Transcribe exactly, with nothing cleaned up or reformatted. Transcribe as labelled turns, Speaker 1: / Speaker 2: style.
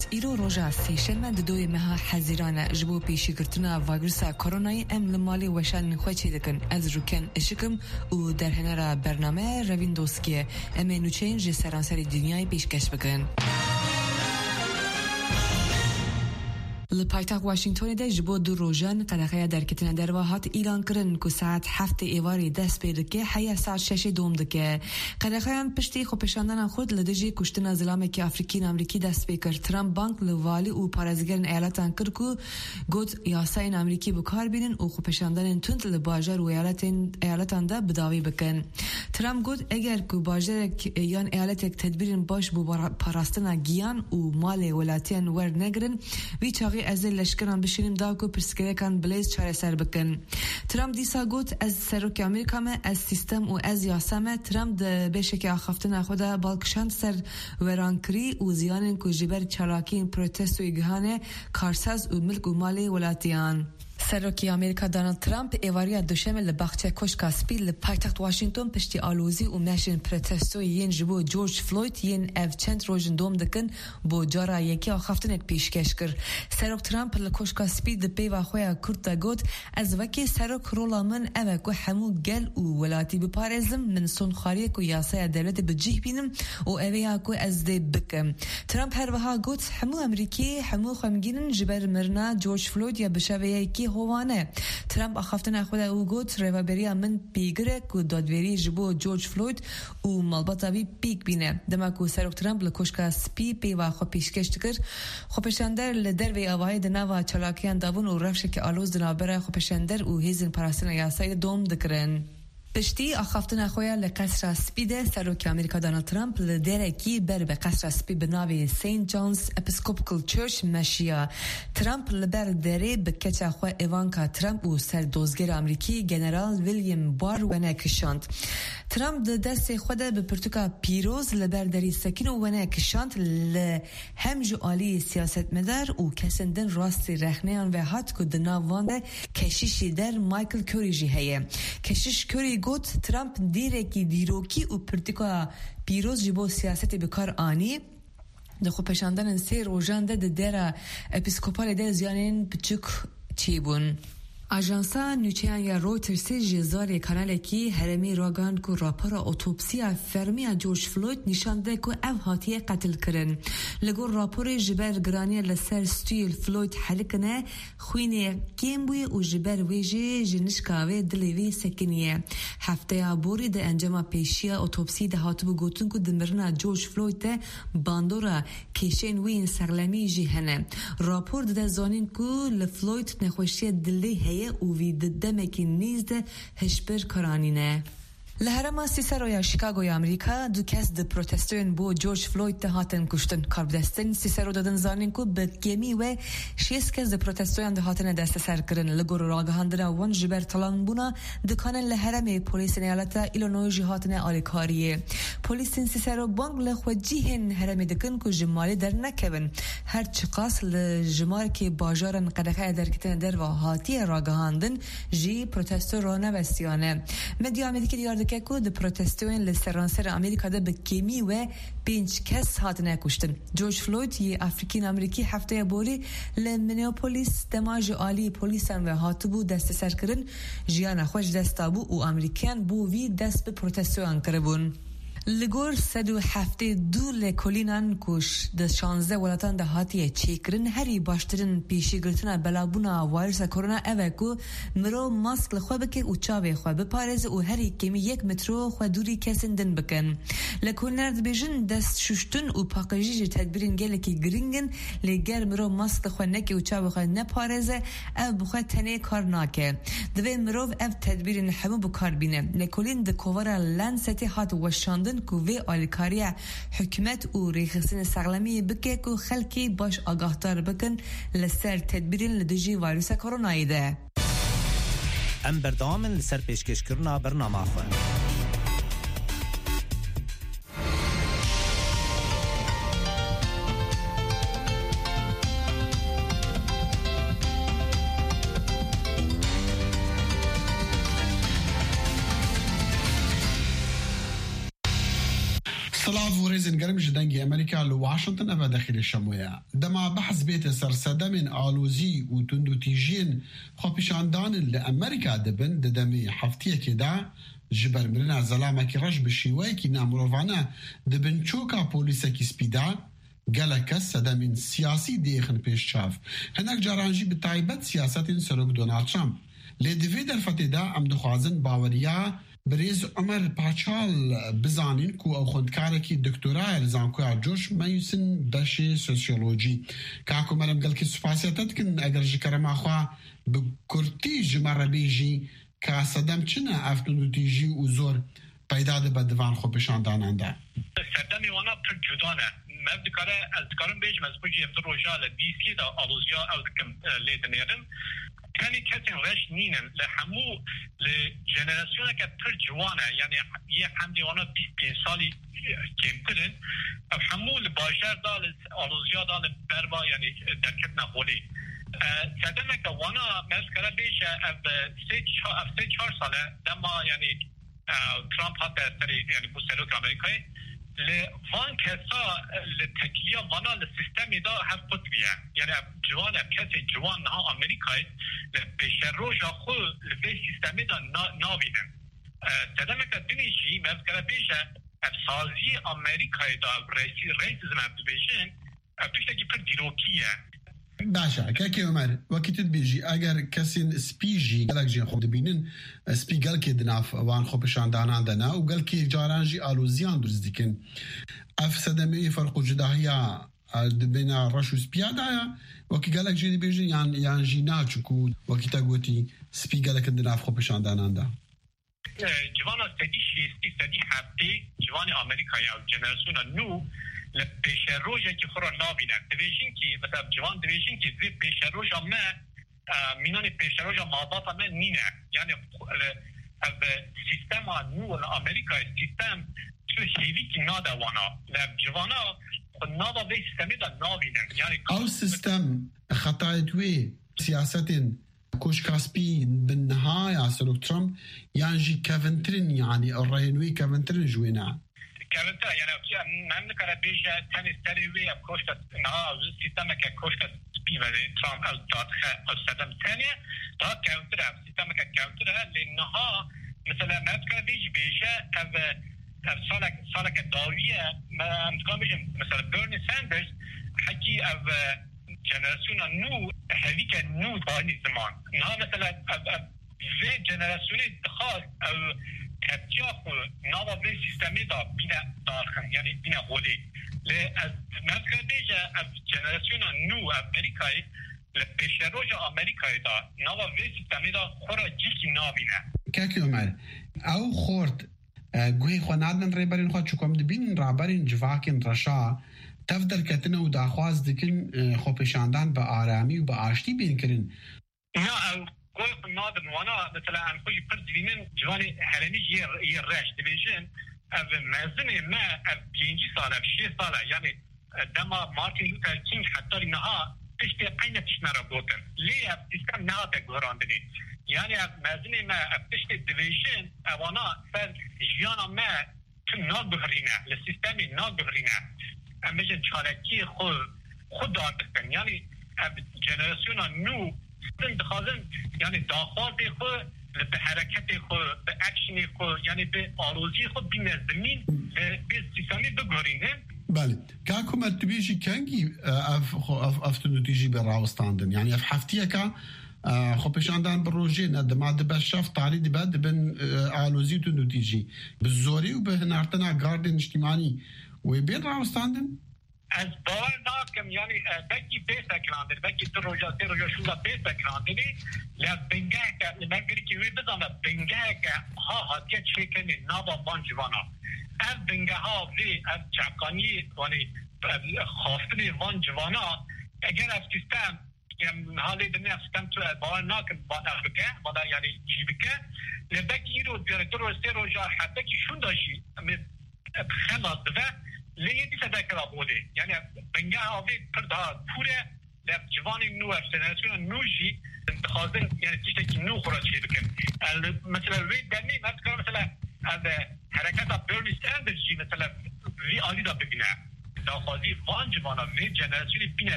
Speaker 1: ایرو روژا سیشنمه دوی مها حزیرانه جبو پیشی کرتنا ویروسا کرونای ام لمالی وشان خوچی دکن از روکن اشکم و در هنر برنامه روین دوسکیه ام نوچین جی سرانسری دنیای پیشکش بکن. لپایتاق واشنگتن ده جبو دو روزان قلقه درکتن در واحد اعلان کردن که ساعت هفت ایواری دست پیدا که حیا ساعت شش دوم دکه قلقه هم پشتی خوپشاندن خود لدجی کشتن زلامه که افریقی امریکی دست پیکر ترامپ بانک لوالی و پارازگرن ایالتان کرد که گود یاساین امریکی بکار بینن و خوپشاندن تند لباجر و ایالتان ایالتان ده بداوی بکن. ترامپ گود اگر که باجر یان ایالت تدبیرن باش بو پاراستن گیان و مال ولاتین ور نگرن وی چاقی از لشکران بشینیم دا کو پرسکره کان بلیز چاره سر بکن. ترامپ دیسا گوت از سروک امریکا ما از سیستم و از یاسمه ترامپ ده بشکی آخفتن خدا بالکشاند سر ورانکری و زیانن کو جبر چالاکین پروتست و اگهانه کارساز و ملک و مالی ولاتیان. سروکی امریکا دونالد ترامپ ایواریا دوشمه لباخچه کشکا سپی لپایتخت واشنگتن پشتی آلوزی و مشین پروتستو ین جبو جورج فلوید ین اف چند روزن دوم دکن بو جارا یکی آخفتن اک پیشکش کر. سروک ترامپ لکشکا سپی دپی و خویا کرد دا گود از وکی سروک رولا من اوه که همو گل و ولاتی بپارزم من سون خاریه که یاسای دولت بجیه بینم و اوه ها که از دی بکم. ترامپ هر وها گود همو امریکی همو خمگینن جبر مرنا جورج فلوید یا بشوه یکی هوانه. ترامپ آخفتن خود او گوت روابری من پیگره که دادوری جبو جورج فلوید و مالباتاوی پیگ بینه. دما که سروک ترامپ لکشکا سپی پی و خو پیشکش تکر خو پشندر لدر وی آواهی دناوا چلاکیان دابون و رفشه که آلوز دنابره خو پشندر و هیزن پراستن یاسای دوم دکرن. پشتی آخفتن خویا لقصر سپیده سروک امریکا دونالد ترامپ لدره کی بر به قصر سپی بناوی سینت جونز اپیسکوپیکال چرچ مشیا. ترامپ لبر دره به کچه خو ایوانکا ترامپ و سر دوزگر امریکی جنرال ویلیام بار ونه کشاند. ترامپ د دست خود به پرتوکا پیروز لبر دری سکین و ونه کشاند ل همجو عالی سیاست مدار و کسندن راستی رخنیان و هات که دناوانده کشیشی در مایکل کوری جی هیه. کشیش کوری گوت ترامپ دیره کی دیروکی و پرتوکا پیروز جبو سیاست بکار آنی دخو پشاندن سه روزان ده دره اپیسکوپال ده زیانین بچک چی بون. اژانسا نوچیان یا رویترز جزاری کانال کی هرمی راگان کو راپور اتوپسی فرمی جورج فلوید نشان ده کو او هاتیه قتل کرن. لگو راپور جبر گرانی لسر ستیل فلوید حلقنه خوینه کیم بوی و جبر ویجه جنشکاوه دلیوی سکنیه. هفته بوری ده انجام پیشیا اتوپسی ده هاتبو گوتن کو دمرنا جورج فلوید ده باندورا کشین وین سرلمی جهنه. راپور ده زانین کو لفلوید نخوشی دلی هی او وی دمکی نیزده هشبر کرانینه. لهرما سیسرو یا شیکاگو یا امریکا دو کس د پروتستوین بو جورج فلوید ده هاتن کشتن. کاربدستن سیسرو دادن زانین کو به گمی و شیست کس د پروتستوین ده هاتن دست سر کرن. لگور راگهاندن وان جبر طلان بونا دکانن لهرم پولیس نیالتا ایلونوی جی هاتن آلیکاریه. پولیس سیسرو بانگ لخوجیهن هرمی دکن کو جمالی در نکبن. هر چقاس لجمار که باجارن قدقه در کتن در و هاتی راگهاندن جی پروتستو رانه وستیانه. مدیا امریکی دیار که د پروتستوین لسرانسر امریکا ده به کمی و پنج کس هاتنه کشتن. جورج فلوید یه افریقی امریکی هفته بوری لمینیاپولیس دماج عالی پلیسان و هاتبو دست سر کردن جیان خوش دستابو و امریکان بو وی دست به پروتستوین کربون. لگور صد و هفته دو لکولینان کش د شانزده ولاتان ده هاتیه چیکرن هری باشترین پیشی گرتنا بلابونا وایرس کرونا اوه کو مرو ماسک لخوا بکه و چاوه خوا بپارز و هری کمی یک مترو خوا دوری کسندن بکن. لکولنرد بیجن دست ششتن و پاکجی تدبیرین گله که گرینگن لگر مرو ماسک لخوا نکی و چاوه خوا نپارزه او بخوا تنه کار ناکه. دوی مرو او تدبیرین همو بکار بینه. لکولین ده کوارا لنستی هات وشاند کوی آلیکاریه حکومت و ریخسین سغلمی بکه که خلکی باش آگاهدار بکن لسر تدبیرین لدجی ویروس کرونایی ده.
Speaker 2: ام بردامن لسر پیشکش کرنا برنامه خواه.
Speaker 3: سلاف وريزن قرم جدنجي أمريكا لواشنطن أبا داخل الشموية دما بحث بيت سرسدة من آلوزي وتندو تيجين خوبشاندان لأمريكا دبن ددمي حفتية كدا جبر مرنا زلامة كي رش بشيوي كي نامروفانا دبن چوكا بوليسا كي سبيدا قالك السدة من سياسي ديخن بيش شاف هناك جارانجي بتايبت سياسات سروك دونالد ترامب لدفيد الفتدة أم دخوازن باوريا بريز عمر باچال بزانين كو او خوندكاركي دكتوراه الزانكو جوش مايسن بشي سوسيولوجي كاكو مرم قال كي سفاسياتت كن اگر جكرما خوا بكورتي جمر بيجي كاسدم چنا افتون تيجي وزور پیدا ده بدوان خو بشاندان انده
Speaker 4: سدمي وانا پر جدانه مبد کاره از کارم بیش مزبوجی افت روژال بیسی دا آلوزیا او دکم لیدنیرن كاني كاتن غش نينن لحمو لجنراسيون كتر جوانه يعني يه حمدي وانا بيس بين سالي كمترن حمو لباشر دا لألوزيا دا لبربا يعني دركتنا خولي سدمك وانا مذكرة بيش اف سي چهار ساله لما يعني ترامب حتى سري يعني بوسلوك امريكاي لوان كسا لتكلية وانا للسيستم دا هفت بيه يعني جوان كسي جوان ها امريكاي لبشر روجا خو لبي سيستم دا ناوينن تدمك دنيشي مذكرة بيشه افسازي امريكاي دا رئيسي رئيسيزم ابدبيشن افتشتاكي پر ديروكيه
Speaker 3: باشا كاكي عمر وقت بيجي اگر كسين سبيجي قالك جين خود بينن سبي قال كي دناف وان خو بشاندان عندنا وقال كي جارانجي الوزيان درز ديكن افسدمي فرق جداهيا بين رشو سبيادا وقت قالك جين بيجي يعني يعني جيناتشكو وقت تاغوتي سبي قالك دناف خو بشاندان عندنا
Speaker 4: جوانا سدي شيستي سدي حبتي جوان امريكا يا جنراسيون نو لپیش روزی که خورا نابینه دویشین که مثلا جوان دویشین که دوی پیش روز ما مینان پیش روز مادات ما نینه یعنی سیستم نو امریکا سیستم تو هیوی که ناده وانا لب جوانا ناده به سیستمی دا نابینه یعنی
Speaker 3: او سیستم خطای دوی سیاستین كوش كاسبي بالنهاية سلوك ترامب يعني كافنترين يعني الرهنوي كافنترين جوينا
Speaker 4: كافنترين يعني من نكره بيجا تاني ستاريوي كوشكا نها سيستم كوشكا سبي بدي ترامب او داتخ او سدم ثانية دا كافنترين سيستم كافنترين لانها مثلا ما نكره بيجي بيجا او سالك سالك داوية ما نكره بيجي مثلا بيرني ساندرز حكي او جنراسيون نو هذيك نو داني زمان نها مثلا في جنراسيون خاص او كتياخو نوا في سيستمي دا بينا دارخن يعني بينا غولي ل مثلا بيجا جنراسيون نو امريكاي لبيشروجا امريكاي دا نوا في سيستمي دا خورا جيكي نابينا
Speaker 3: كاكي عمر او خورت گوی خو نادن ریبرین خو چکم دبین رابرین جواکن رشا تفضل کتنه و داخواز دکن خو پیشاندان با آرامی و با آشتی بین کرن
Speaker 4: نه گوی خو نادن وانا مثلا انخوی پر دوینن جوانی حرمیج یه رش دیویژن او مزن ما او پینجی ساله او شیست ساله یعنی دما مارتین لوتر کینگ حتی نها پشتی قینه تشنره بودن لی او سیستم نها تگوراندنی يعني مازني ما بتشتي ديفيجن اوانا فر جيانا ما تنال بغرينا للسيستم نال بغرينا امجن شاركي خو خود دارتن يعني جنراسيون نو دخازن يعني داخل خو بحركت خو باكشن خو يعني بآلوزي خو بنظمين بالسيستم بغرينا
Speaker 3: بله كاكو ما تبيجي كانجي اف اف افتنو تيجي براوستاندن يعني اف حفتيكا خو پیشاندان بروژین ادما د بشاف تعریض بعد بن آلوزی تو نتیجی بزوری و به نارتنا گاردن اجتماعی و بین راوستاندن
Speaker 4: از باور ناکم یعنی بکی بیس اکراندن بکی تو روژا سی روژا شولا بیس اکراندنی لب بنگه که لمنگری که وی بزنه بنگه که ها هاتیه چکنی نابا وان جوانا از بنگه ها وی از چکانی وانی خواستنی وان جوانا اگر از سیستم حالی دنیا سیستم تو باور ناکن بانا بکه بانا یعنی چی بکه لبکی ایرو دیرکتر و سه روژا حتی که شون داشی خلاص دفه لیه دیسه دکرا بوده یعنی بنگه آوی پرده پوره لب جوانی نو افسنرسیون نو جی خواستن یعنی تیشته که نو خورا چی بکن مثلا وی دنی مثلا مثلا از حرکت برنی ساندرز جی مثلا وی آلی دا ببینه داخوازی وان جوانا وی جنراسیونی بینه